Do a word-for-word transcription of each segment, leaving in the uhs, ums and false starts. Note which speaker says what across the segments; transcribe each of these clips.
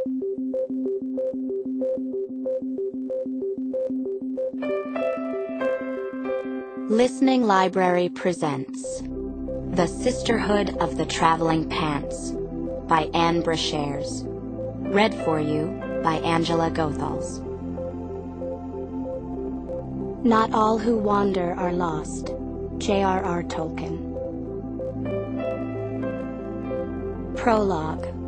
Speaker 1: Listening Library presents The Sisterhood of the Traveling Pants by Anne Brashares. Read for you by Angela Goethals. Not all who wander are lost. J R R Tolkien. Prologue.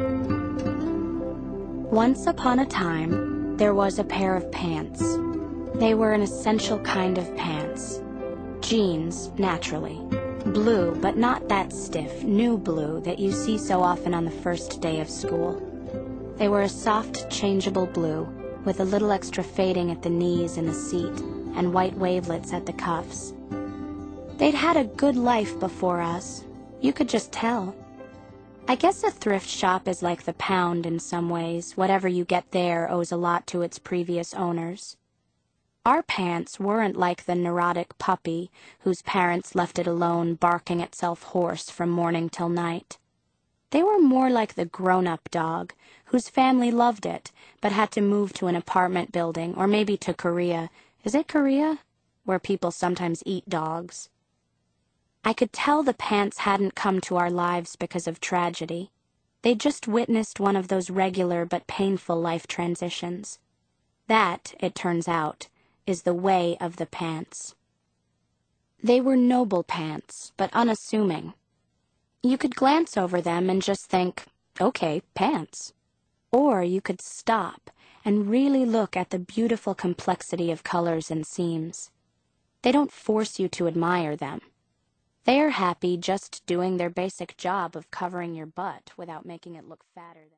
Speaker 1: Once upon a time, there was a pair of pants. They were an essential kind of pants. Jeans, naturally. Blue, but not that stiff, new blue that you see so often on the first day of school. They were a soft, changeable blue, with a little extra fading at the knees in the seat, and white wavelets at the cuffs. They'd had a good life before us. You could just tell. I guess a thrift shop is like the pound in some ways. Whatever you get there owes a lot to its previous owners. Our pants weren't like the neurotic puppy whose parents left it alone barking itself hoarse from morning till night. They were more like the grown-up dog, whose family loved it, but had to move to an apartment building, or maybe to Korea. Is it Korea? Where people sometimes eat dogs. I could tell the pants hadn't come to our lives because of tragedy. They'd just witnessed one of those regular but painful life transitions. That, it turns out, is the way of the pants. They were noble pants, but unassuming. You could glance over them and just think, okay, pants. Or you could stop and really look at the beautiful complexity of colors and seams. They don't force you to admire them. They are happy just doing their basic job of covering your butt without making it look fatter than